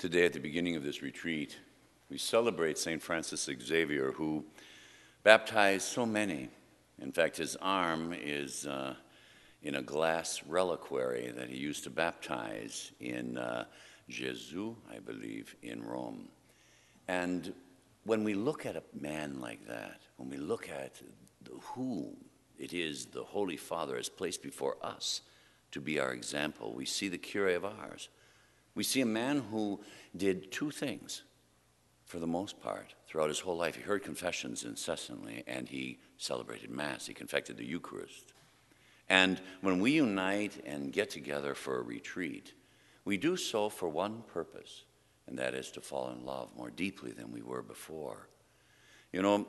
Today, at the beginning of this retreat, we celebrate St. Francis Xavier, who baptized so many. In fact, his arm is in a glass reliquary that he used to baptize in Gesù, I believe, in Rome. And when we look at a man like that, when we look at who it is the Holy Father has placed before us to be our example, we see the Curé of Ars. We see a man who did two things for the most part throughout his whole life. He heard confessions incessantly, and he celebrated Mass. He confected the Eucharist. And when we unite and get together for a retreat, we do so for one purpose, and that is to fall in love more deeply than we were before. You know,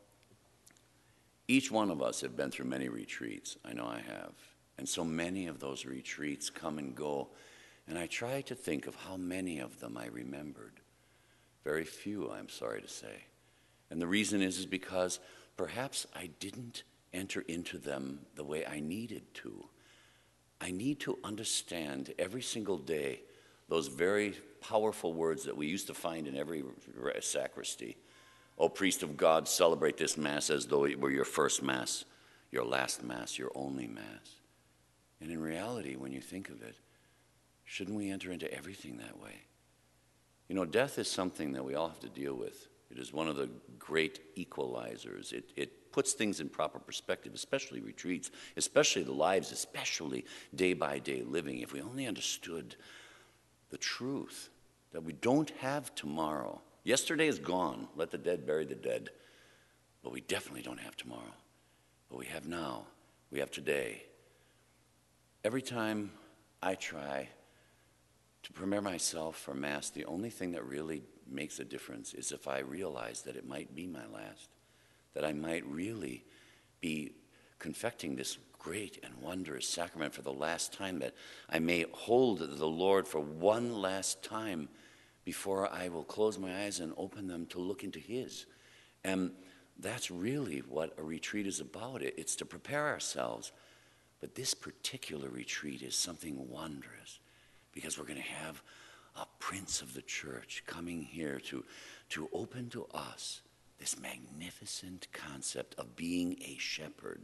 each one of us have been through many retreats. I know I have. And so many of those retreats come and go. And I try to think of how many of them I remembered. Very few, I'm sorry to say. And the reason is because perhaps I didn't enter into them the way I needed to. I need to understand every single day those very powerful words that we used to find in every sacristy. O priest of God, celebrate this Mass as though it were your first Mass, your last Mass, your only Mass. And in reality, when you think of it, shouldn't we enter into everything that way? You know, death is something that we all have to deal with. It is one of the great equalizers. It puts things in proper perspective, especially retreats, especially the lives, especially day-by-day living. If we only understood the truth that we don't have tomorrow. Yesterday is gone. Let the dead bury the dead. But we definitely don't have tomorrow. But we have now. We have today. Every time I try to prepare myself for Mass, the only thing that really makes a difference is if I realize that it might be my last, that I might really be confecting this great and wondrous sacrament for the last time, that I may hold the Lord for one last time before I will close my eyes and open them to look into His. And that's really what a retreat is about. It's to prepare ourselves. But this particular retreat is something wondrous, because we're going to have a Prince of the Church coming here to open to us this magnificent concept of being a shepherd.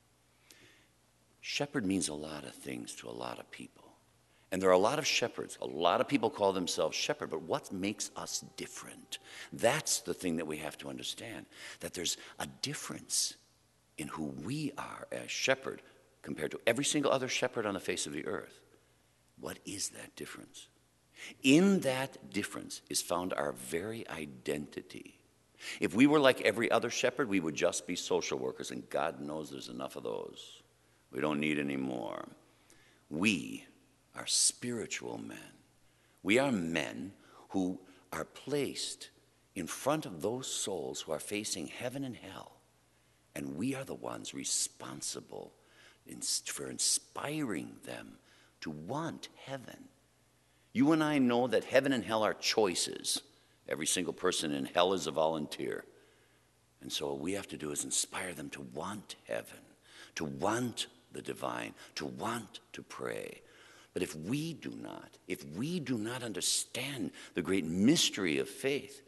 Shepherd means a lot of things to a lot of people. And there are a lot of shepherds. A lot of people call themselves shepherd, but what makes us different? That's the thing that we have to understand, that there's a difference in who we are as shepherd compared to every single other shepherd on the face of the earth. What is that difference? In that difference is found our very identity. If we were like every other shepherd, we would just be social workers, and God knows there's enough of those. We don't need any more. We are spiritual men. We are men who are placed in front of those souls who are facing heaven and hell, and we are the ones responsible for inspiring them to want heaven. You and I know that heaven and hell are choices. Every single person in hell is a volunteer. And so what we have to do is inspire them to want heaven, to want the divine, to want to pray. But if we do not understand the great mystery of faith,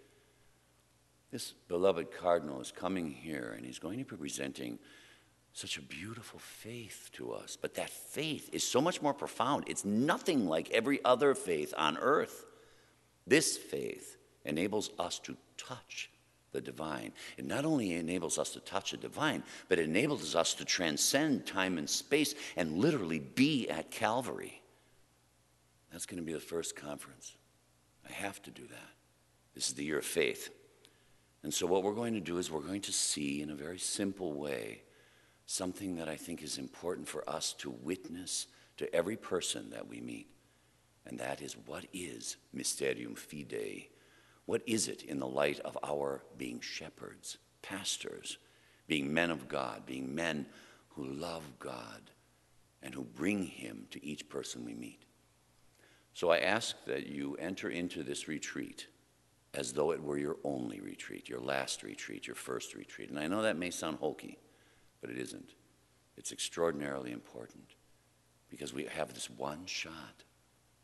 this beloved cardinal is coming here and he's going to be presenting such a beautiful faith to us. But that faith is so much more profound. It's nothing like every other faith on earth. This faith enables us to touch the divine. It not only enables us to touch the divine, but it enables us to transcend time and space and literally be at Calvary. That's going to be the first conference. I have to do that. This is the year of faith. And so what we're going to do is we're going to see in a very simple way something that I think is important for us to witness to every person that we meet. And that is, what is Mysterium Fidei? What is it in the light of our being shepherds, pastors, being men of God, being men who love God and who bring Him to each person we meet? So I ask that you enter into this retreat as though it were your only retreat, your last retreat, your first retreat. And I know that may sound hokey, but it isn't. It's extraordinarily important because we have this one shot.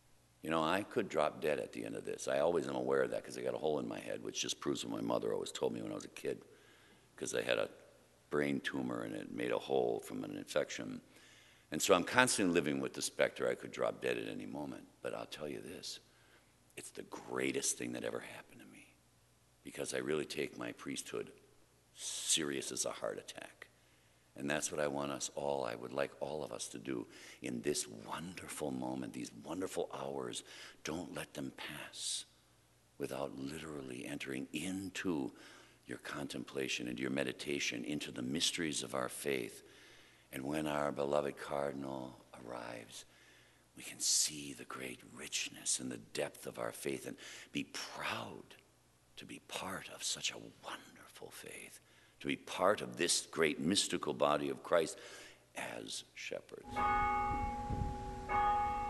You know, I could drop dead at the end of this. I always am aware of that because I got a hole in my head, which just proves what my mother always told me when I was a kid, because I had a brain tumor and it made a hole from an infection. And so I'm constantly living with the specter I could drop dead at any moment. But I'll tell you this, it's the greatest thing that ever happened to me, because I really take my priesthood serious as a heart attack. And that's what I want us all, I would like all of us to do in this wonderful moment, these wonderful hours. Don't let them pass without literally entering into your contemplation, into your meditation, into the mysteries of our faith. And when our beloved Cardinal arrives, we can see the great richness and the depth of our faith and be proud to be part of such a wonderful faith, to be part of this great mystical body of Christ as shepherds.